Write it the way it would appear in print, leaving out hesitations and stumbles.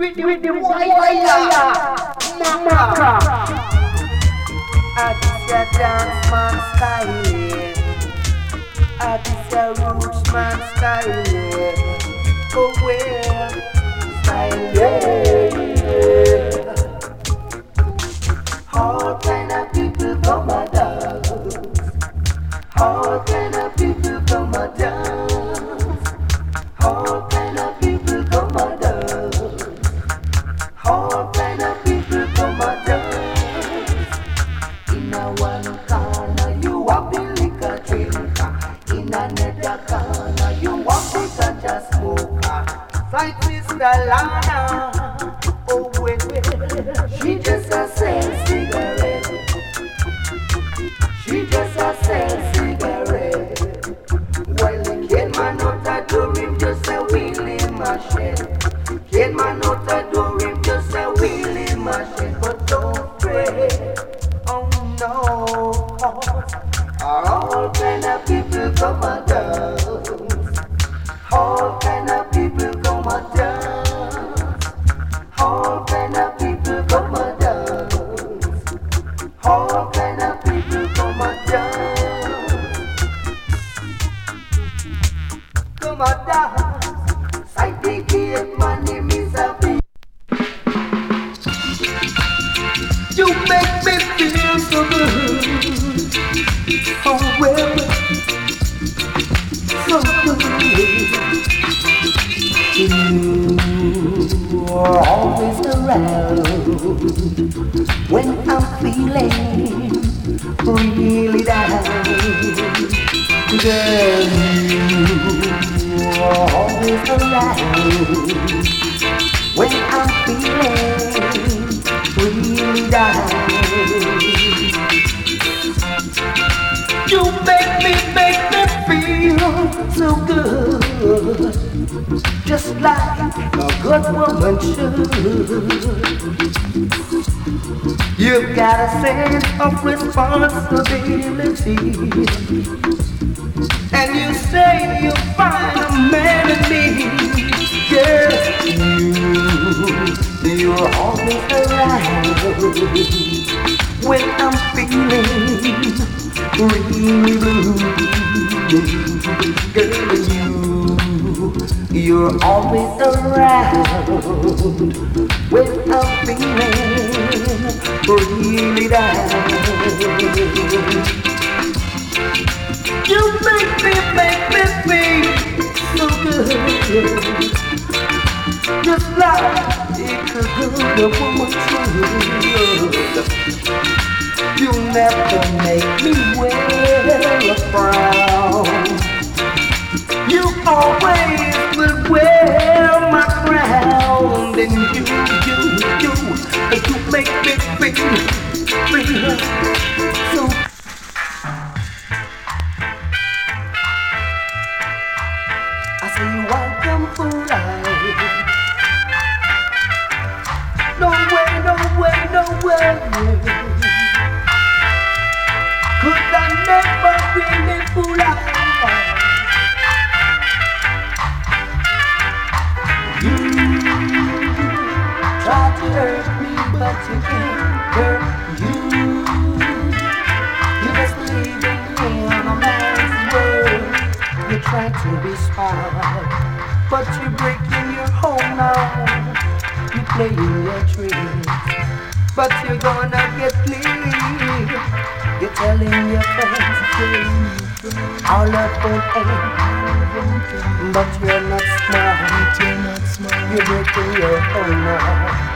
with the wire, mama. This a dance man style, this a roots man style. Oh well, style. All kind of people come a dance. All kind of people come a dance. All kind of people come a dance. All kind of people come a dance. In a one corner you have the liquor drinker. In another corner you have the ganja smoker. Fight Sister Lana. Oh wait, she just a sell cigarette. She just a sell cigarette. While the kid man not a do him just a wheelie machine. Kid man not a do him just a wheelie machine. But don't pray, oh no, all kind of people come a dance. All kind of people come a dance. All kind of people come a dance. All kind of people come a dance. Come a dance. Side the gate, my name is a bee. You make me feel so good. Oh well, so good. You are always around when I'm feeling really down. Girl, you are always around when I'm feeling really down. You make me feel so good, just like a good woman should. You've got a sense of responsibility, and you say you'll find a man in me. Girl, you're always around when I'm feeling really blue. Girl, you're always around when I'm feeling really down. You make me feel so good, just like a good woman should. You never make me wear a frown. You always will wear my crown. And you make me feel so. I say you welcome for life. No way. Could I never really fool out? You try to hurt me, but you can't hurt you. You just believe in a man's word. You try to be smart, but you're breaking your home now. You playing your tricks, but you're gonna get clean. You're telling your friends our love won't end, but you're not smart. You're breaking your own now.